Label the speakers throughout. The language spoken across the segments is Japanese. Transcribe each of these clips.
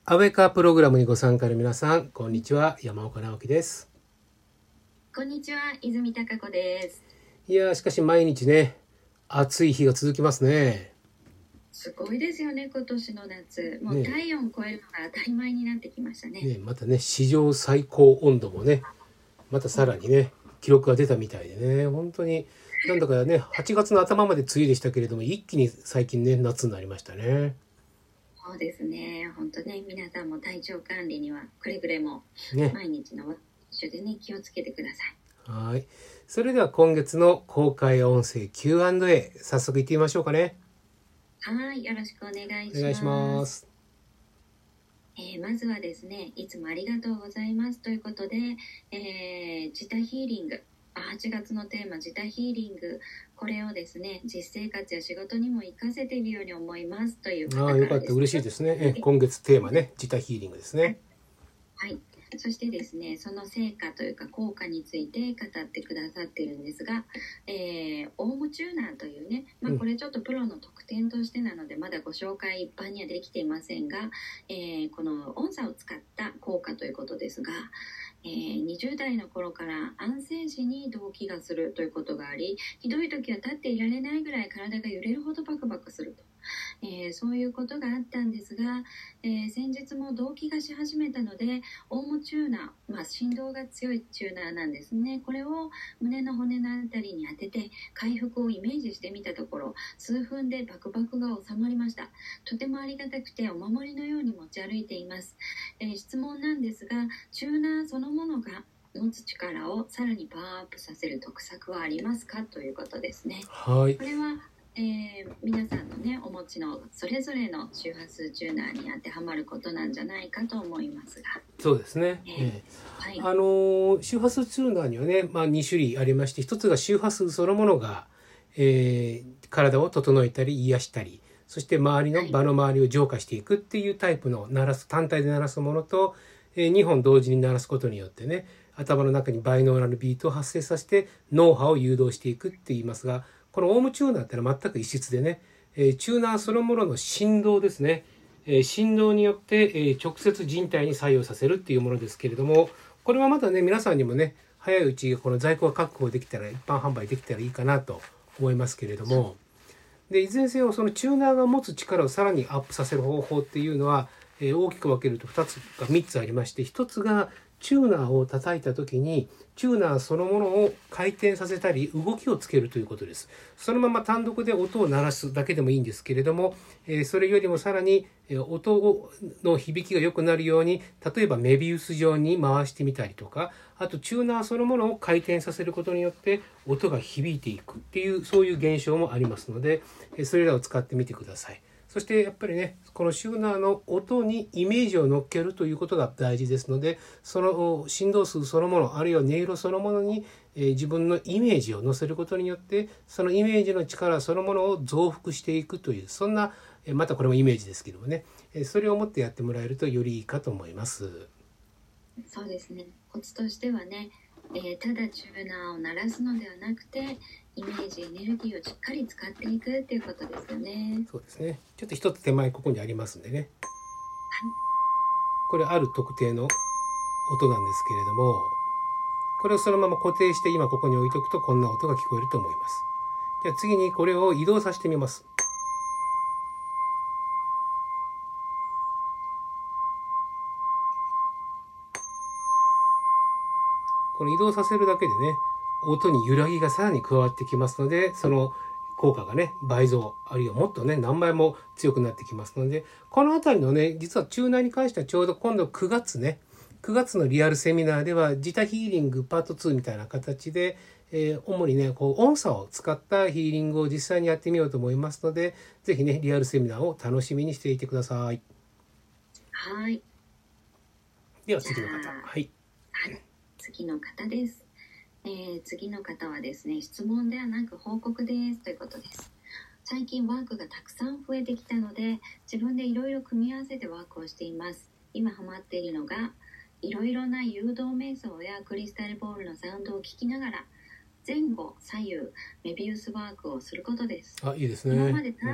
Speaker 1: アウェイカープログラムにご参加の皆さん、こんにちは。山岡直樹です。
Speaker 2: こんにちは、泉貴子です。
Speaker 1: いやしかし毎日ね、暑い日が続きますね。
Speaker 2: すごいですよね、今年の夏。もう体温超えるのが当たり前になってきましたね。
Speaker 1: またね、史上最高温度もね、またさらにね、記録が出たみたいでね、本当になんだかね、8月の頭まで梅雨でしたけれども、一気に最近ね、夏になりましたね。
Speaker 2: そうですね、本当ね、皆さんも体調管理にはくれぐれも毎日の一緒でね、気をつけてください。
Speaker 1: はい。それでは今月の公開音声 Q&A、早速いってみましょうかね。
Speaker 2: はい、よろしくお願いします。
Speaker 1: お願いします。
Speaker 2: まずはですね、いつもありがとうございますということで、自他ヒーリング、8月のテーマ自他ヒーリング、これをですね、実生活や仕事にも活かせているように思いますという方からです。
Speaker 1: よかった、嬉しいですね。今月テーマね、自他ヒーリングですね。
Speaker 2: はい、そしてですね、その成果というか効果について語ってくださっているんですが、オウムチューナーというね、これちょっとプロの特典としてなのでまだご紹介一般にはできていませんが、この音叉を使った効果ということですが、20代の頃から安静時に動悸がするということがあり、ひどい時は立っていられないぐらい体が揺れるほどバクバクすると。そういうことがあったんですが、先日も動悸がし始めたのでオウムチューナー、振動が強いチューナーなんですね。これを胸の骨のあたりに当てて回復をイメージしてみたところ、数分でバクバクが収まりました。とてもありがたくてお守りのように持ち歩いています。質問なんですが、チューナーそのものが持つ力をさらにパワーアップさせる得策はありますかということですね。
Speaker 1: はい。
Speaker 2: これは皆さんのね、お持ちのそれぞれの周波数チューナーに当てはまることなんじゃないかと思いますが。
Speaker 1: そうですね。はい、周波数チューナーにはね、2種類ありまして、一つが周波数そのものが、体を整えたり癒したり、そして周りの場の周りを浄化していくっていうタイプの単体で鳴らすものと、2本同時に鳴らすことによってね、頭の中にバイノーラルビートを発生させて脳波を誘導していくって言いますが、このオウムチューナーってのは全く異質でね、チューナーそのものの振動ですね、振動によって、直接人体に作用させるっていうものですけれども、これはまだね、皆さんにもね、早いうちこの在庫が確保できたら、一般販売できたらいいかなと思いますけれども、でいずれにせよそのチューナーが持つ力をさらにアップさせる方法っていうのは、大きく分けると2つか3つありまして、1つがチューナーを叩いた時にチューナーそのものを回転させたり動きをつけるということです。そのまま単独で音を鳴らすだけでもいいんですけれども、それよりもさらに音の響きが良くなるように、例えばメビウス状に回してみたりとか、あとチューナーそのものを回転させることによって音が響いていくっていう、そういう現象もありますので、それらを使ってみてください。そしてやっぱりね、このチューナーの音にイメージを乗っけるということが大事ですので、その振動数そのもの、あるいは音色そのものに自分のイメージを乗せることによって、そのイメージの力そのものを増幅していくという、そんな、またこれもイメージですけどもね、それを持ってやってもらえるとよりいいかと思います。
Speaker 2: そうですね、コツとしてはね、ただチューナーを鳴らすのではなくて、イメージエネルギーをしっかり使っていくっていうことですよね。
Speaker 1: そうですね。ちょっと一つ手前ここにありますんでね、これある特定の音なんですけれども、これをそのまま固定して今ここに置いておくとこんな音が聞こえると思います。じゃあ次にこれを移動させてみます。この移動させるだけでね、音に揺らぎがさらに加わってきますので、その効果がね、倍増、あるいはもっとね、何倍も強くなってきますので、このあたりのね、実はチューナーに関してはちょうど今度9月ね、9月のリアルセミナーでは、自他ヒーリングパート2みたいな形で、主にね、音叉を使ったヒーリングを実際にやってみようと思いますので、ぜひね、リアルセミナーを楽しみにしていてください。
Speaker 2: はい。
Speaker 1: では次の方。はい。
Speaker 2: 次の方です。次の方はですね、質問ではなく報告ですということです。最近ワークがたくさん増えてきたので、自分でいろいろ組み合わせてワークをしています。今ハマっているのが、いろいろな誘導瞑想やクリスタルボールのサウンドを聞きながら、前後左右メビウスワークをすることです。
Speaker 1: いいですね。
Speaker 2: 今まで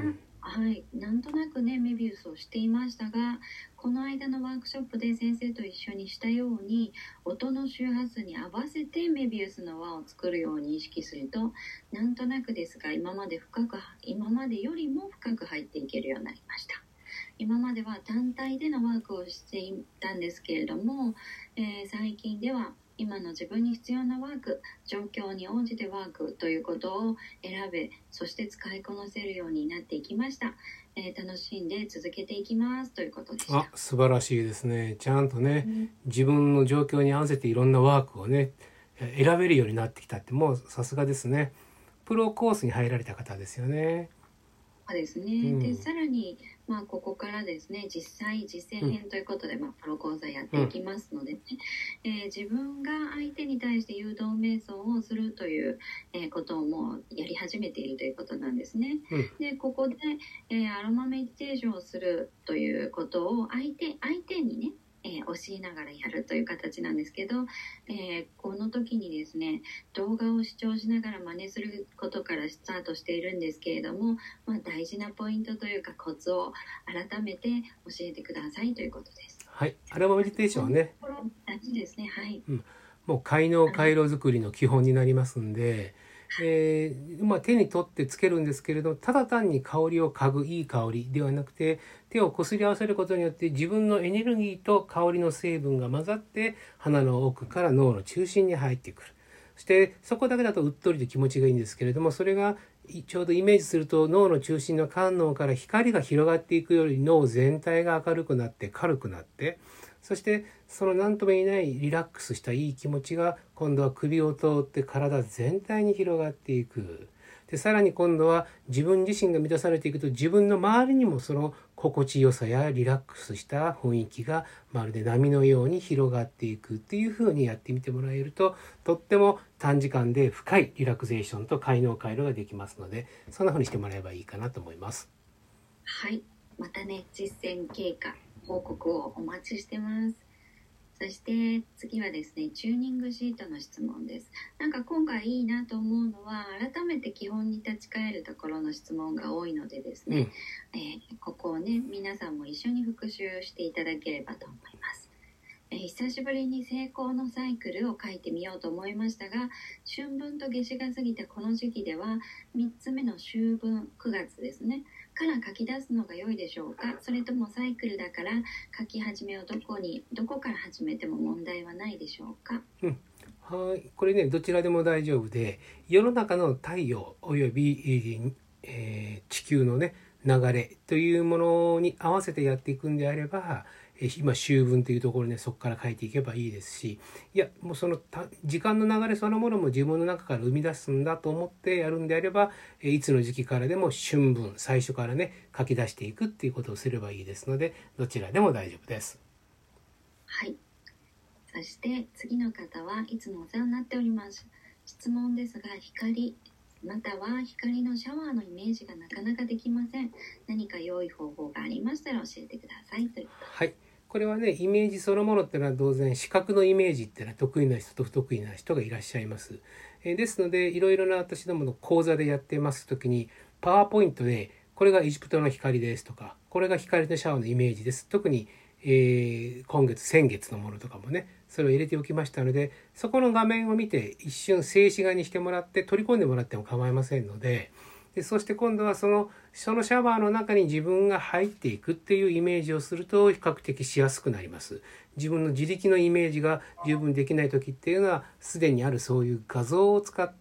Speaker 2: はい、なんとなくねメビウスをしていましたが、この間のワークショップで先生と一緒にしたように音の周波数に合わせてメビウスの輪を作るように意識すると、なんとなくですが今までよりも深く入っていけるようになりました。今までは単体でのワークをしていたんですけれども、最近では今の自分に必要なワーク、状況に応じてワークということを選べ、そして使いこなせるようになっていきました。楽しんで続けていきますということでした。
Speaker 1: 素晴らしいですね。ちゃんとね、自分の状況に合わせていろんなワークをね選べるようになってきたって、もうさすがですね。プロコースに入られた方ですよね。
Speaker 2: そうですね、でさらに、ここからですね実践編ということで、プロ講座やっていきますのでね、自分が相手に対して誘導瞑想をするという、ことをもうやり始めているということなんですね。でここで、アロマメディテーションをするということを相手にね教えながらやるという形なんですけど、この時にですね動画を視聴しながら真似することからスタートしているんですけれども、大事なポイントというかコツを改めて教えてくださいということです。
Speaker 1: はい、アロマメディテーションはね、
Speaker 2: 大事ですね。はい、
Speaker 1: もう回路作りの基本になりますんで、手に取ってつけるんですけれど、ただ単に香りを嗅ぐいい香りではなくて、手をこすり合わせることによって自分のエネルギーと香りの成分が混ざって鼻の奥から脳の中心に入ってくる。そしてそこだけだとうっとりと気持ちがいいんですけれども、それがちょうどイメージすると脳の中心の間脳から光が広がっていくより脳全体が明るくなって軽くなって、そしてその何とも言えないリラックスしたいい気持ちが今度は首を通って体全体に広がっていく。でさらに今度は自分自身が満たされていくと、自分の周りにもその心地よさやリラックスした雰囲気がまるで波のように広がっていくっていう風にやってみてもらえると、とっても短時間で深いリラクゼーションと快脳回路ができますので、そんな風にしてもらえばいいかなと思います。
Speaker 2: はい、またね実践経過報告をお待ちしてます。そして次はですねチューニングシートの質問です。なんか今回いいなと思うのは、改めて基本に立ち返るところの質問が多いのでですね、ここをね皆さんも一緒に復習していただければと思います。久しぶりに成功のサイクルを書いてみようと思いましたが、春分と夏至が過ぎたこの時期では3つ目の秋分、9月ですねから書き出すのが良いでしょうか。それともサイクルだから書き始めをどこから始めても問題はないでしょうか。
Speaker 1: はい、これねどちらでも大丈夫で、世の中の太陽および、地球のね流れというものに合わせてやっていくんであれば、今秋分というところねそこから書いていけばいいですし、いやもうその時間の流れそのものも自分の中から生み出すんだと思ってやるんであれば、いつの時期からでも春分最初からね書き出していくっていうことをすればいいですので、どちらでも大丈夫です。
Speaker 2: はい、そして次の方はいつもお世話になっております。質問ですが、光または光のシャワーのイメージがなかなかできません。何か良い方法がありましたら教えてくださいということです。
Speaker 1: はい、これはねイメージそのものっていうのは当然視覚のイメージっていうのは得意な人と不得意な人がいらっしゃいます。ですのでいろいろな私どもの講座でやってます時にパワーポイントでこれがエジプトの光ですとか、これが光のシャワーのイメージです、特に、先月のものとかもねそれを入れておきましたので、そこの画面を見て一瞬静止画にしてもらって取り込んでもらっても構いませんので、そして今度はそのシャワーの中に自分が入っていくっていうイメージをすると比較的しやすくなります。自分の自力のイメージが十分できない時っていうのはすでにあるそういう画像を使って、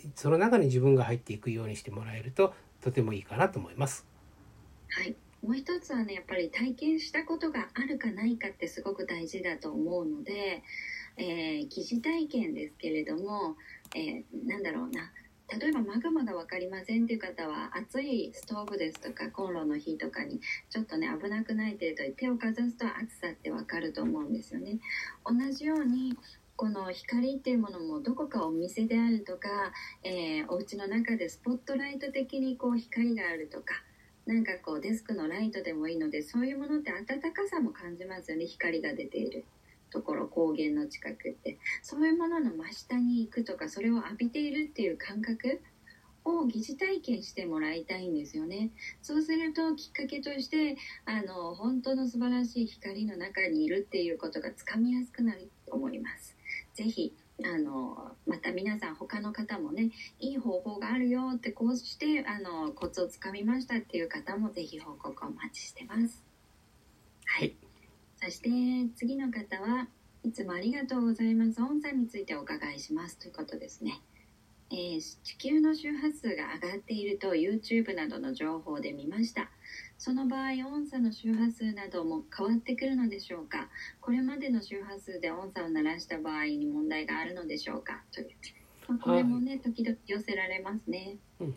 Speaker 1: その中に自分が入っていくようにしてもらえるととてもいいかなと思います。
Speaker 2: はい、もう一つはねやっぱり体験したことがあるかないかってすごく大事だと思うので、疑似体験ですけれども、なんだろうな、例えばマグマが分かりませんっていう方は、熱いストーブですとかコンロの火とかにちょっとね危なくない程度に手をかざすと熱さって分かると思うんですよね。同じようにこの光っていうものもどこかお店であるとか、お家の中でスポットライト的にこう光があるとか、なんかこうデスクのライトでもいいので、そういうものって暖かさも感じますよね。光が出ているところ、光源の近くってそういうものの真下に行くとか、それを浴びているっていう感覚を疑似体験してもらいたいんですよね。そうするときっかけとして本当の素晴らしい光の中にいるっていうことがつかみやすくなると思います。ぜひまた皆さん他の方もね、いい方法があるよってこうしてコツをつかみましたっていう方もぜひ報告をお待ちしてます。はい、そして次の方はいつもありがとうございます。音差についてお伺いしますということですね。地球の周波数が上がっていると YouTube などの情報で見ました。その場合音差の周波数なども変わってくるのでしょうか。これまでの周波数で音差を鳴らした場合に問題があるのでしょうかという、これもね、時々寄せられますね。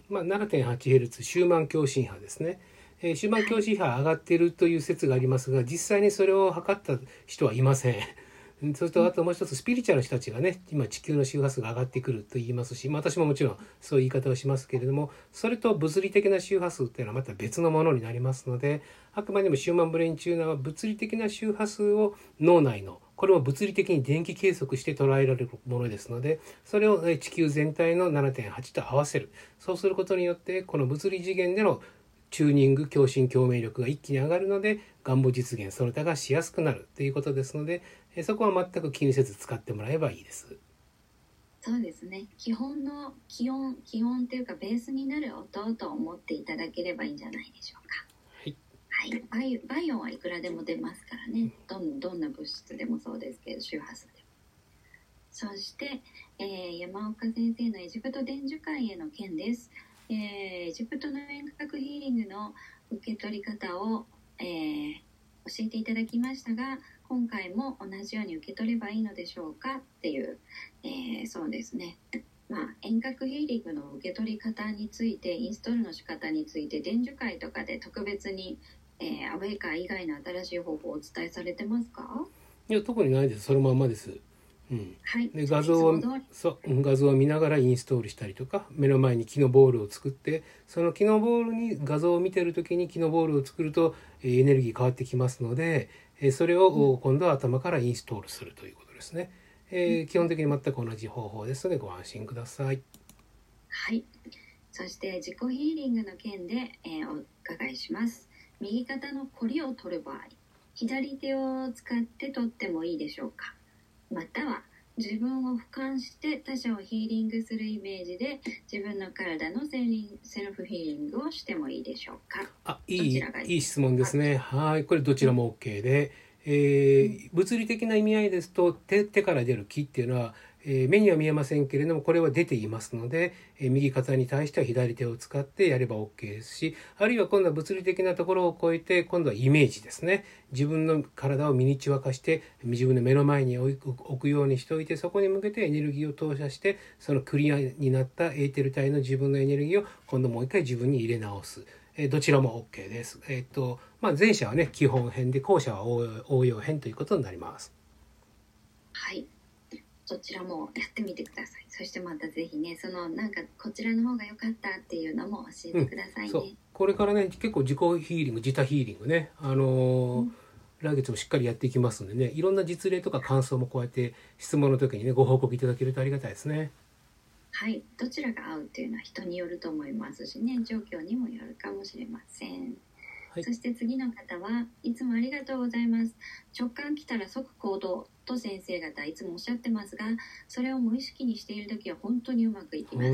Speaker 1: 7.8Hz シューマン共振波ですね。シューマン共振波上がっているという説がありますが、実際にそれを測った人はいません。それとあともう一つスピリチュアルの人たちがね、今地球の周波数が上がってくると言いますし、私ももちろんそういう言い方をしますけれども、それと物理的な周波数っていうのはまた別のものになりますので、あくまでもヒューマンブレインチューナーは物理的な周波数を脳内のこれを物理的に電気計測して捉えられるものですので、それを地球全体の 7.8 と合わせる。そうすることによってこの物理次元でのチューニング、共振、共鳴力が一気に上がるので願望実現その他がしやすくなるということですので、そこは全く気にせず使ってもらえばいいです。
Speaker 2: そうですね。基本の気温っていうかベースになる音と思っていただければいいんじゃないでしょうか。はい、バイオンはいくらでも出ますからね。どんな物質でもそうですけど、周波数でも。そして、山岡先生のエジプト伝授会への件です。エジプトの遠隔ヒーリングの受け取り方を、教えていただきましたが、今回も同じように受け取ればいいのでしょうかっていう、そうですね。遠隔ヒーリングの受け取り方について、インストールの仕方について伝授会とかで特別にアウェイカー以外の新しい方法をお伝えされてますか？
Speaker 1: いや、特にないです。そのまんまです。
Speaker 2: はい、
Speaker 1: で画像を見ながらインストールしたりとか、目の前に木のボールを作って、その木のボールに画像を見てる時に木のボールを作るとエネルギー変わってきますので、それを今度は頭からインストールするということですね。基本的に全く同じ方法ですのでご安心ください。
Speaker 2: はい、そして自己ヒーリングの件で、お伺いします。右肩のこりを取る場合、左手を使って取ってもいいでしょうか。または自分を俯瞰して他者をヒーリングするイメージで自分の体のセルフヒーリングをしてもいいでしょうか。
Speaker 1: いい質問ですね。はい、これどちらも OK で、物理的な意味合いですと手から出る気っていうのは、目には見えませんけれどもこれは出ていますので、右肩に対しては左手を使ってやれば OK ですし、あるいは今度は物理的なところを超えて今度はイメージですね。自分の体をミニチュア化して自分の目の前に置くようにしておいて、そこに向けてエネルギーを投射して、そのクリアになったエーテル体の自分のエネルギーを今度もう一回自分に入れ直す。どちらも OK です。前者はね基本編で、後者は応用編ということになります。
Speaker 2: はい、どちらもやってみてください。そしてまたぜひね、なんかこちらの方が良かったっていうのも教えてくださいね。
Speaker 1: そうこれからね結構自己ヒーリング、自他ヒーリングね、来月もしっかりやっていきますのでね、いろんな実例とか感想もこうやって質問の時にねご報告いただけるとありがたいですね。
Speaker 2: はい、どちらが合うっていうのは人によると思いますしね、状況にもよるかもしれません。はい、そして次の方はいつもありがとうございます。直感来たら即行動と先生方いつもおっしゃってますが、それを無意識にしている時は本当にうまくいきます。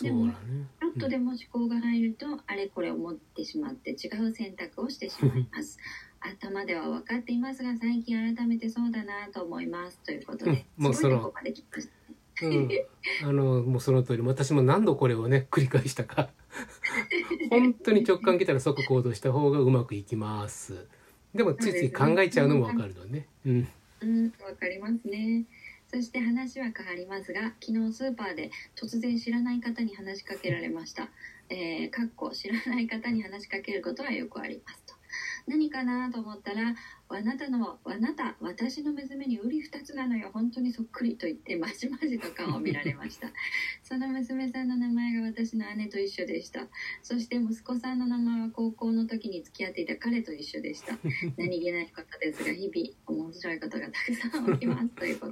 Speaker 2: でもちょっとでも思考が入ると、あれこれ思ってしまって違う選択をしてしまいます。頭では分かっていますが最近改めてそうだなと思いますということで、
Speaker 1: もう
Speaker 2: すごいとこまで来ました。
Speaker 1: もうその通り、私も何度これをね繰り返したか本当に直感来たら即行動した方がうまくいきます。でもついつい考えちゃうのも分かるのね。
Speaker 2: 分かりますね。そして話は変わりますが、昨日スーパーで突然知らない方に話しかけられました。知らない方に話しかけることはよくありますと。何かなと思ったら、あなた、私の娘に瓜二つなのよ、本当にそっくりと言ってまじまじと顔を見られました。その娘さんの名前が私の姉と一緒でした。そして息子さんの名前は高校の時に付き合っていた彼と一緒でした。何気ないことですが日々面白いことがたくさん起きますということです。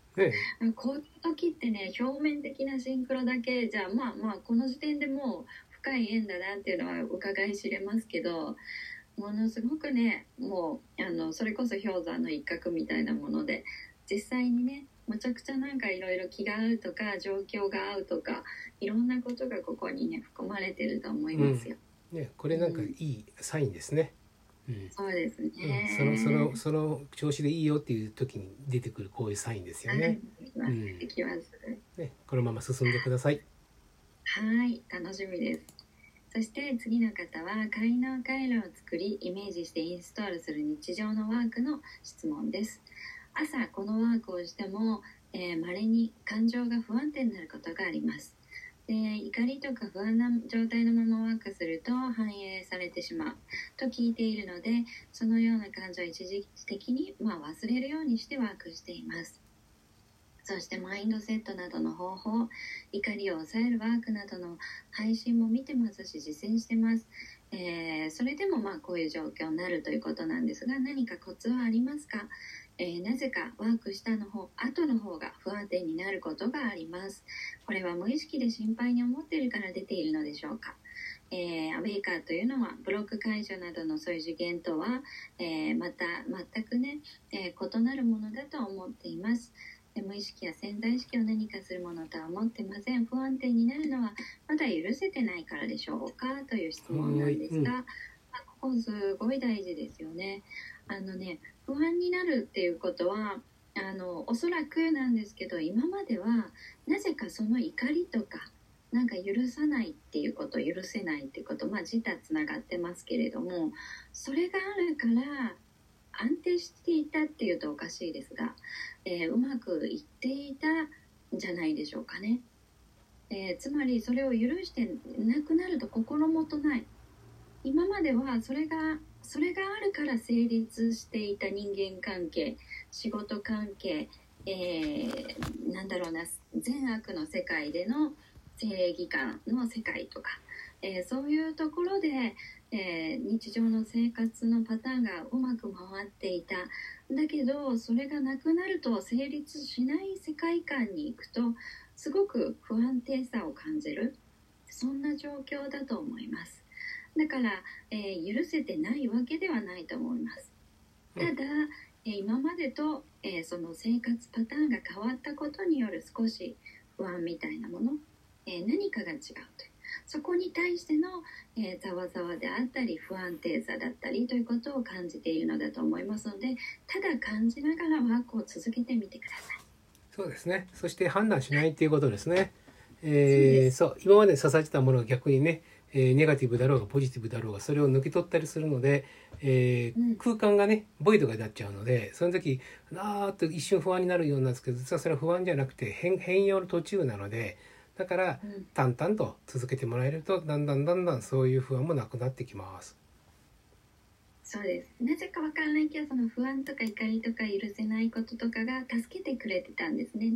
Speaker 1: ね、
Speaker 2: こういう時ってね、表面的なシンクロだけじゃまあこの時点でもう深い縁だなっていうのは伺い知れますけど、ものすごくね、もうそれこそ氷山の一角みたいなもので、実際にね、むちゃくちゃなんかいろいろ気が合うとか状況が合うとか、いろんなことがここにね含まれてると思いますよ。
Speaker 1: ね、これなんかいいサインですね。
Speaker 2: そうですね。
Speaker 1: その調子でいいよっていう時に出てくるこういうサインですよね。
Speaker 2: できます。
Speaker 1: ね、このまま進んでください。
Speaker 2: はい、楽しみです。そして次の方は快能回路を作りイメージしてインストールする日常のワークの質問です。朝このワークをしても稀に感情が不安定になることがあります。で、怒りとか不安な状態のままワークすると反映されてしまうと聞いているので、そのような感情を一時的に忘れるようにしてワークしています。そしてマインドセットなどの方法、怒りを抑えるワークなどの配信も見てますし実践してます。それでもこういう状況になるということなんですが、何かコツはありますか？なぜかワークした後の方が不安定になることがあります。これは無意識で心配に思っているから出ているのでしょうか？アウェイカーというのはブロック解除などのそういう次元とは、また全くね、異なるものだと思っています。無意識や潜在意識を何かするものとは思ってません。不安定になるのはまだ許せてないからでしょうかという質問なんですが、ここすごい大事ですよね。不安になるっていうことはおそらくなんですけど、今まではなぜかその怒りとかなんか許さないっていうこと、許せないっていうこと、自他つながってますけれども、それがあるから安定していたっていうとおかしいですが、うまくいっていたんじゃないでしょうかね。つまりそれを許してなくなると心もとない。今まではそれがあるから成立していた人間関係、仕事関係、なんだろうな、善悪の世界での正義感の世界とか、そういうところで、日常の生活のパターンがうまく回っていた。だけどそれがなくなると成立しない世界観に行くとすごく不安定さを感じる、そんな状況だと思います。だから、許せてないわけではないと思います。ただ、今までと、その生活パターンが変わったことによる少し不安みたいなもの、何かが違うという、そこに対してのざわざわであったり不安定さだったりということを感じているのだと思いますので、ただ感じながらワークを続けてみてください。
Speaker 1: そうですね。そして判断しないっていうことですね。そう今まで支えてたものが逆にね、ネガティブだろうがポジティブだろうがそれを抜き取ったりするので、空間がねボイドがなっちゃうので、その時ーっと一瞬不安になるようなんですけど、実はそれは不安じゃなくて変容の途中なので、だから淡々と続けてもらえるとだんだんそういう不安もなくなってきます。
Speaker 2: そうです。なぜかわからないけど、その不安とか怒りとか許せないこととかが助けてくれてたんですね。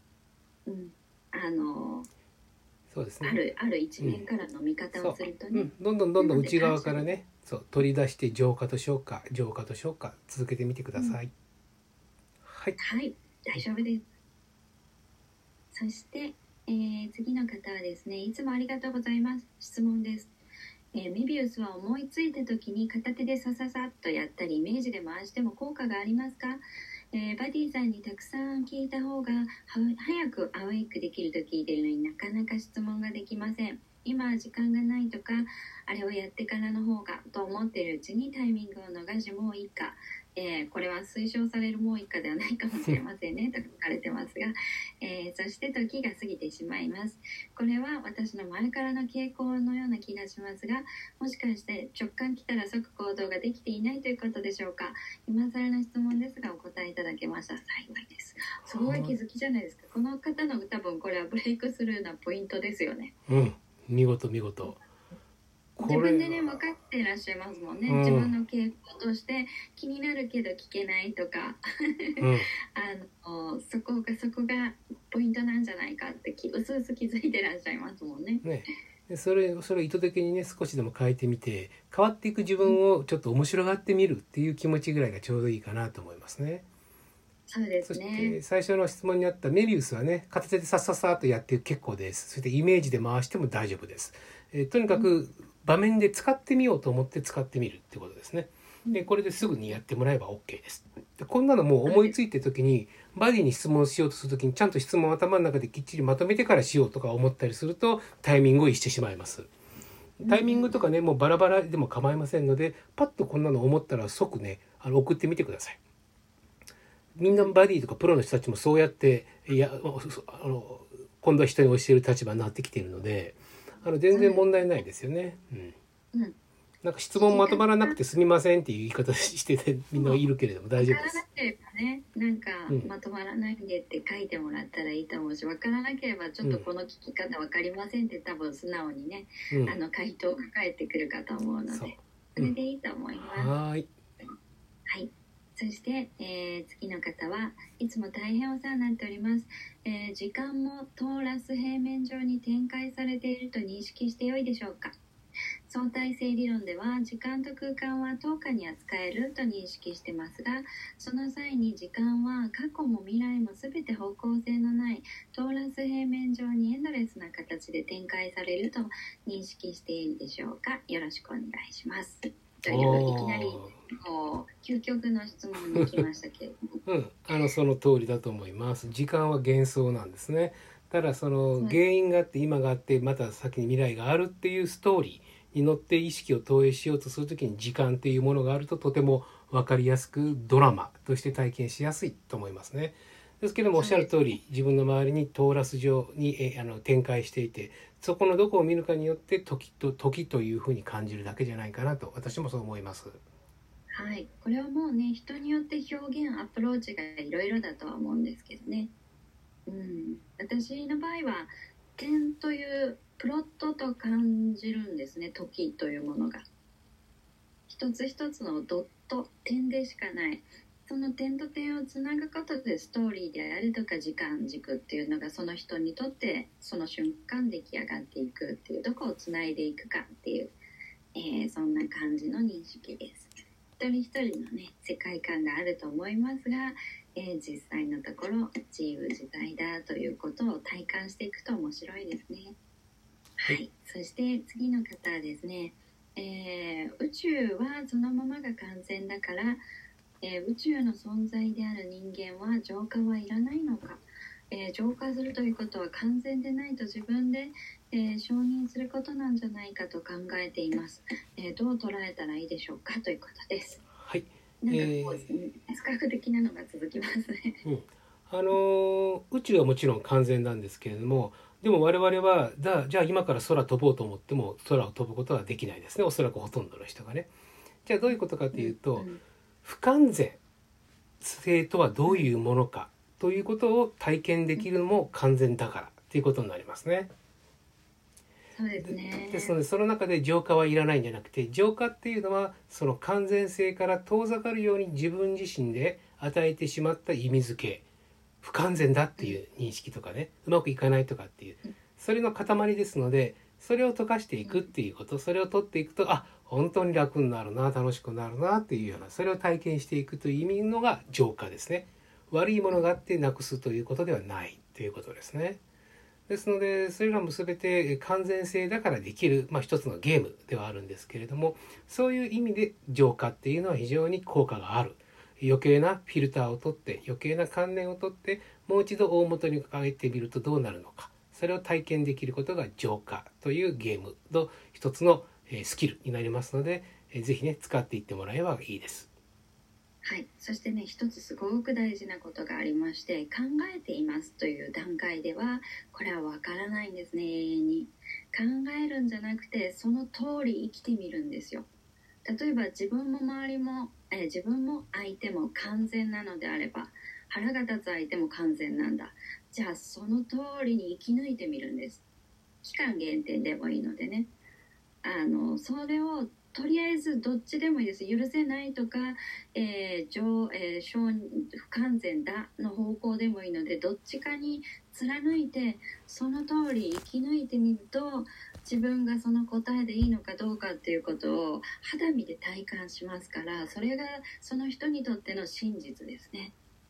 Speaker 1: そうですね。
Speaker 2: ある一面からの見方をするとね、
Speaker 1: どんどん内側からね、そう取り出して浄化と消化続けてみてください。はい、
Speaker 2: 大丈夫です。そして、次の方はですね、いつもありがとうございます。質問です。メビウスは思いついた時に片手でさっとやったりイメージで回しても効果がありますか？バディさんにたくさん聞いた方が早くアウェイクできると聞いているのになかなか質問ができません。今は時間がないとか、あれをやってからの方がと思っているうちにタイミングを逃しもういいか、これは推奨されるもう一家ではないかもしれませんねと書かれてますが、そして時が過ぎてしまいます。これは私の前からの傾向のような気がしますが、もしかして直感来たら即行動ができていないということでしょうか？今更の質問ですがお答えいただけましたら幸いです。すごい気づきじゃないですか。この方の多分これはブレイクスルーなポイントですよね。
Speaker 1: 見事
Speaker 2: 自分でね分かっていらっしゃいますもんね、自分の傾向として気になるけど聞けないとかそこがポイントなんじゃないかってうすうす気づいてらっしゃいますもんね。
Speaker 1: でそれを意図的にね少しでも変えてみて変わっていく自分をちょっと面白がってみるっていう気持ちぐらいがちょうどいいかなと思いますね。
Speaker 2: そうで
Speaker 1: そし
Speaker 2: すね。
Speaker 1: て最初の質問にあったメビウスはね、片手でさっさっさっとやって結構です。そしてイメージで回しても大丈夫です。とにかく場面で使ってみようと思って使ってみるってことですね。でこれですぐにやってもらえば OK です。でこんなのもう思いついてる時にバディに質問しようとする時にちゃんと質問を頭の中できっちりまとめてからしようとか思ったりするとタイミングを逸してしまいます。タイミングとかねもうバラバラでも構いませんので、パッとこんなの思ったら即ね送ってみてください。みんなバディとかプロの人たちもそうやって今度は人に教える立場になってきているので全然問題ないですよね。なんか質問まとまらなくてすみませんっていう言い方しててみんないるけれども大丈夫です。
Speaker 2: 分からなければね、なんかまとまらないんでって書いてもらったらいいと思うし、分からなければちょっとこの聞き方分かりませんって多分素直にね、回答が返ってくるかと思うので、それでいいと思います。はい。そして、次の方はいつも大変お世話になっております。時間もトーラス平面上に展開されていると認識してよいでしょうか。相対性理論では時間と空間は等価に扱えると認識してますが、その際に時間は過去も未来も全て方向性のないトーラス平面上にエンドレスな形で展開されると認識しているでしょうか。よろしくお願いします。といういきなりこう究極の質問に来ましたけれども、
Speaker 1: その通りだと思います。時間は幻想なんですね。ただその原因があって今があってまた先に未来があるっていうストーリーに乗って意識を投影しようとするときに時間っていうものがあるととても分かりやすくドラマとして体験しやすいと思いますね。ですけどもおっしゃる通り自分の周りにトーラス上に展開していて、そこのどこを見るかによって時というふうに感じるだけじゃないかなと私もそう思います。
Speaker 2: はい、これはもうね人によって表現アプローチがいろいろだとは思うんですけどね、私の場合は点というプロットと感じるんですね。時というものが一つ一つのドット点でしかない、その点と点をつなぐことでストーリーであるとか時間軸っていうのがその人にとってその瞬間出来上がっていくっていう、どこをつないでいくかっていう、そんな感じの認識です。一人一人のね世界観があると思いますが、実際のところ自由自在だということを体感していくと面白いですね。はい、そして次の方はですね、宇宙はそのままが完全だから、宇宙の存在である人間は浄化はいらないのか、浄化するということは完全でないと自分で、承認することなんじゃないかと考えています。どう捉えたらいいでしょうかということです。
Speaker 1: はい。
Speaker 2: なんかこう、哲学的なのが続きますね。
Speaker 1: 宇宙はもちろん完全なんですけれども、でも我々はじゃあ今から空飛ぼうと思っても空を飛ぶことはできないですね。おそらくほとんどの人がね。じゃあどういうことかというと、不完全性とはどういうものかということを体験できるのも完全だからということになりますね。
Speaker 2: そうですね。
Speaker 1: ですのでその中で浄化はいらないんじゃなくて、浄化っていうのはその完全性から遠ざかるように自分自身で与えてしまった意味付け、不完全だっていう認識とかね、うまくいかないとかっていうそれの塊ですので、それを溶かしていくっていうこと、それを取っていくと本当に楽になるな、楽しくなるなっていうような、それを体験していくという意味のが浄化ですね。悪いものがあってなくすということではないということですね。ですのでそれらも全て完全性だからできる、一つのゲームではあるんですけれども、そういう意味で浄化っていうのは非常に効果がある。余計なフィルターを取って余計な観念を取ってもう一度大元に変えてみるとどうなるのか、それを体験できることが浄化というゲームの一つのスキルになりますので、ぜひね使っていってもらえばいいです。
Speaker 2: はい、そしてね一つすごく大事なことがありまして、考えていますという段階ではこれはわからないんですね。永遠に考えるんじゃなくてその通り生きてみるんですよ。例えば自分も周りも、自分も相手も完全なのであれば、腹が立つ相手も完全なんだ、じゃあその通りに生き抜いてみるんです。期間限定でもいいのでね、それをとりあえずどっちでもいいです。許せないとか、不完全だの方向でもいいので、どっちかに貫いてその通り生き抜いてみると、自分がその答えでいいのかどうかっていうことを肌身で体感しますから、それがその人にとっての真実ですね。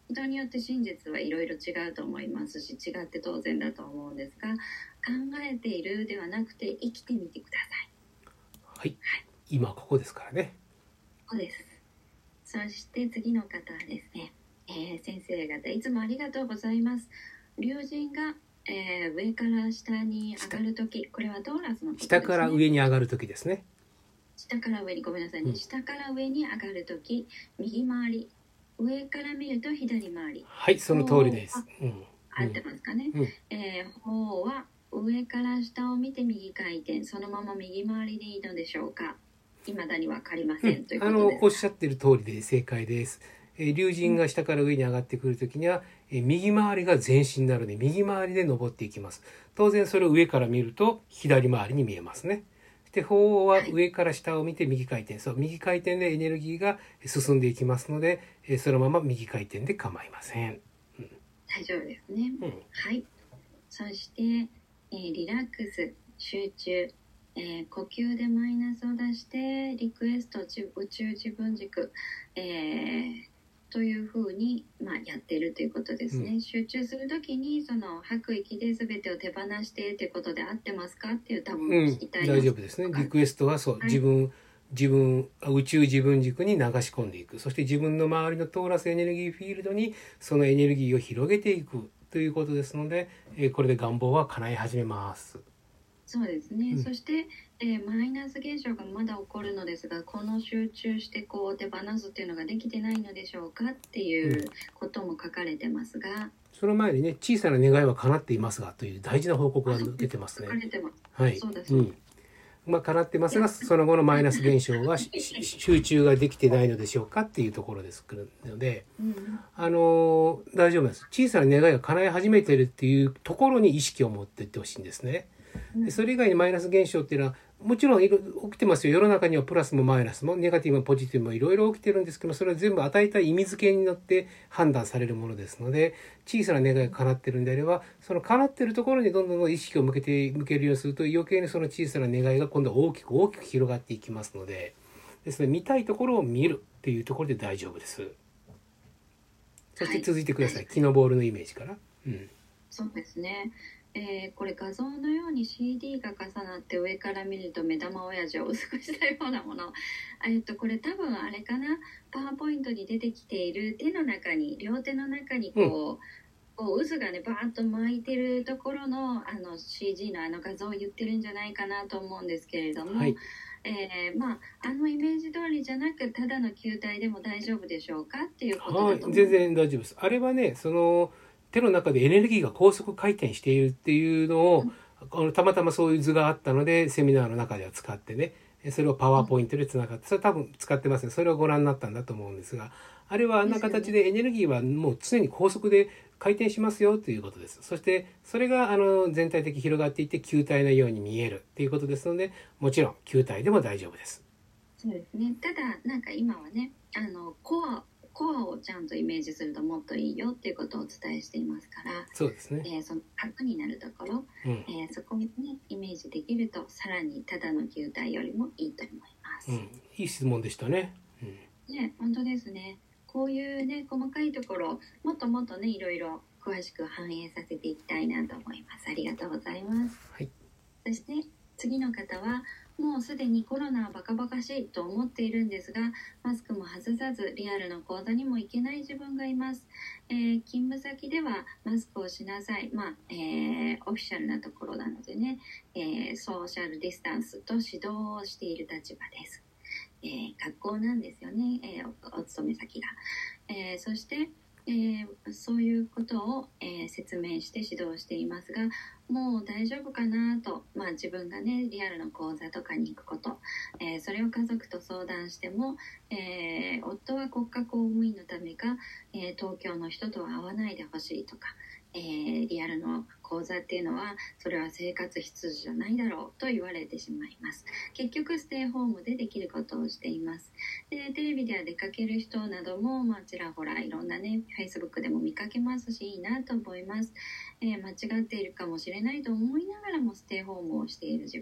Speaker 2: 人によって真実はいろいろ違うと思いますし、違って当然だと思うんですが、考えているではなくて生きてみてくだ
Speaker 1: はい、今ここですからね。
Speaker 2: そうです。そして次の方はですね、先生方いつもありがとうございます。龍神が、上から下に上がるとき、これはドーラスのことですね。
Speaker 1: 下から上に上がるときですね。
Speaker 2: 下から上に、ごめんなさいね、下から上に上がるとき、右回り、上から見ると左回り。
Speaker 1: はい、その通りです。
Speaker 2: 合ってますかね。方は上から下を見て右回転、そのまま右回りでいいのでしょうか。未だに分かりません、ということです。
Speaker 1: おっしゃってる通りで正解です。龍神が下から上に上がってくるときには、右回りが前進なので右回りで登っていきます。当然それを上から見ると左回りに見えますね。で法は上から下を見て右回転、そう右回転でエネルギーが進んでいきますので、そのまま右回転で構いません。
Speaker 2: 大丈夫ですね。はい。そして、リラックス、集中、呼吸でマイナスを出してリクエスト宇宙自分軸、というふうに、やっているということですね。集中するときにその吐く息で全てを手放してということで合ってますかっていう多分聞きたい
Speaker 1: 大丈夫ですね。リクエストはそう、自分宇宙自分軸に流し込んでいく、そして自分の周りのトーラスエネルギーフィールドにそのエネルギーを広げていくということですので、これで願望は叶い始めます。
Speaker 2: そうですね。そして、マイナス現象がまだ起こるのですが、この集中してこう手放すっていうのができてないのでしょうかっていうことも書かれてますが、
Speaker 1: その前にね、小さな願いは叶っていますがという大事な報告が出てますね。
Speaker 2: 書かれてます。
Speaker 1: はい。
Speaker 2: そうだそうだ。
Speaker 1: 叶ってますが、その後のマイナス現象は集中ができてないのでしょうかっていうところですので、大丈夫です。小さな願いが叶い始めているっていうところに意識を持っていってほしいんですね。でそれ以外にマイナス現象っていうのはもちろん起きてますよ。世の中にはプラスもマイナスもネガティブもポジティブもいろいろ起きてるんですけども、それは全部与えた意味付けによって判断されるものですので、小さな願いが叶ってるんであれば、その叶ってるところにどんどん意識を向けるようにすると、余計にその小さな願いが今度は大きく広がっていきますので、ですね、見たいところを見るっていうところで大丈夫です。そして続いてください。木のボールのイメージから。
Speaker 2: そうですね。これ画像のように CD が重なって上から見ると目玉親父を薄くしたようなもの、これ多分あれかな、パワーポイントに出てきている手の中に、両手の中にこう渦がねバーッと巻いてるところのCG の画像を言ってるんじゃないかなと思うんですけれども、イメージ通りじゃなくただの球体でも大丈夫でしょうかっていうことだと思う。
Speaker 1: 全然大丈夫です。あれはね、その手の中でエネルギーが高速回転しているっていうのを、たまたまそういう図があったのでセミナーの中では使ってね、それをパワーポイントでつながって、それ多分使ってますね。それをご覧になったんだと思うんですが、あれはあんな形でエネルギーはもう常に高速で回転しますよということです。そしてそれが全体的に広がっていって球体のように見えるっていうことですので、もちろん球体でも大丈夫です。
Speaker 2: そうですね。ただ今はね、コアをちゃんとイメージするともっといいよっていうことをお伝えしていますから、
Speaker 1: そうですね。
Speaker 2: その核になるところ、そこをねイメージできるとさらにただの球体よりもいいと思います。
Speaker 1: いい質問でしたね。
Speaker 2: ね、本当ですね。こういうね細かいところもっともっとねいろいろ詳しく反映させていきたいなと思います。ありがとうございます。
Speaker 1: はい。
Speaker 2: そして次の方は、もうすでにコロナはバカバカしいと思っているんですが、マスクも外さずリアルの講座にも行けない自分がいます。勤務先ではマスクをしなさい、オフィシャルなところなのでね、ソーシャルディスタンスと指導をしている立場です。学校なんですよね、お勤め先が。そしてそういうことを、説明して指導していますが、もう大丈夫かなと、自分がねリアルの講座とかに行くこと、それを家族と相談しても、夫は国家公務員のためか、東京の人とは会わないでほしいとか、リアルの講座っていうのはそれは生活必需じゃないだろうと言われてしまいます。結局ステイホームでできることをしています。でテレビでは出かける人なども、ちらほらいろんなね Facebook でも見かけますし、いいなと思います。間違っているかもしれないと思いながらもステイホームをしている自分、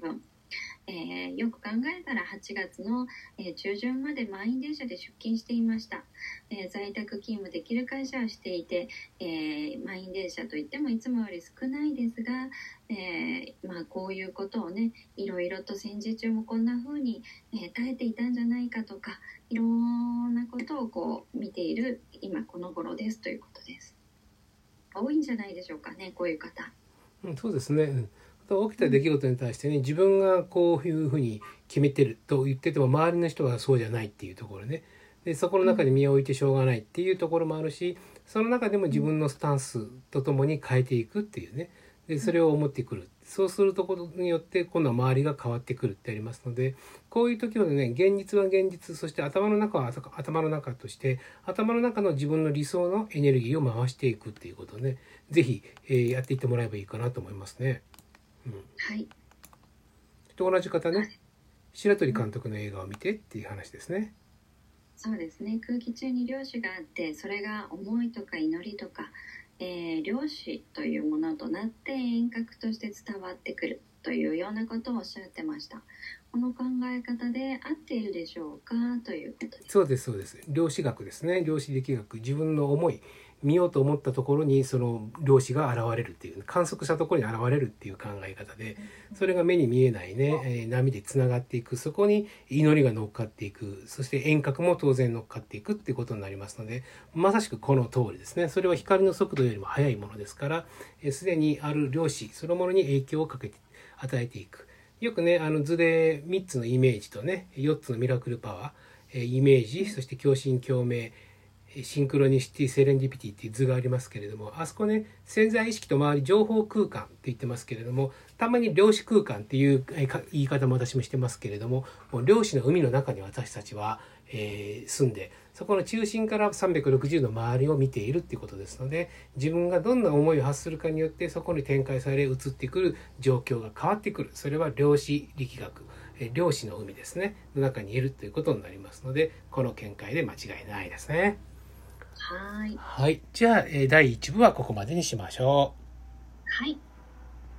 Speaker 2: よく考えたら8月の、中旬まで満員電車で出勤していました。在宅勤務できる会社をしていて、満員電車といってもいつもより少ないですが、こういうことをね、いろいろと戦時中もこんな風に、耐えていたんじゃないかとか、いろんなことをこう見ている今この頃ですということです。多いんじゃないでしょうかね、こういう方。
Speaker 1: そうですね。起きた出来事に対してね、自分がこういうふうに決めてると言ってても周りの人はそうじゃないっていうところね。でそこの中に身を置いてしょうがないっていうところもあるし、その中でも自分のスタンスとともに変えていくっていうね。でそれを思ってくる。そうするところによって今度は周りが変わってくるってありますので、こういう時はね、現実は現実、そして頭の中は頭の中として、頭の中の自分の理想のエネルギーを回していくっていうことをね、ぜひ、やっていってもらえばいいかなと思いますね。
Speaker 2: はい。
Speaker 1: と同じ方ね、白鳥監督の映画を見てっていう話ですね。
Speaker 2: そうですね。空気中に量子があって、それが思いとか祈りとか、量子というものとなって遠隔として伝わってくるというようなことをおっしゃってました。この考え方で合っているでしょうかということです。
Speaker 1: そうですそうです。量子学ですね。量子力学、自分の思い見ようと思ったところにその量子が現れるっていう、観測したところに現れるっていう考え方で、それが目に見えないね、波でつながっていく、そこに祈りが乗っかっていく、そして遠隔も当然乗っかっていくっていうことになりますので、まさしくこの通りですね。それは光の速度よりも速いものですから、すでにある量子そのものに影響をかけて与えていく。よくね、図で3つのイメージとね、4つのミラクルパワー、イメージ、そして共振共鳴、シンクロニシティ、セレンディピティっていう図がありますけれども、あそこね、潜在意識と周り情報空間って言ってますけれども、たまに量子空間っていう言い方も私もしてますけれども、もう量子の海の中に私たちは、住んで、そこの中心から360度周りを見ているっていうことですので、自分がどんな思いを発するかによってそこに展開され移ってくる状況が変わってくる。それは量子力学、量子の海ですね、の中にいるということになりますので、この見解で間違いないですね。
Speaker 2: はい。
Speaker 1: はい。じゃあ、第1部はここまでにしましょう。
Speaker 2: はい。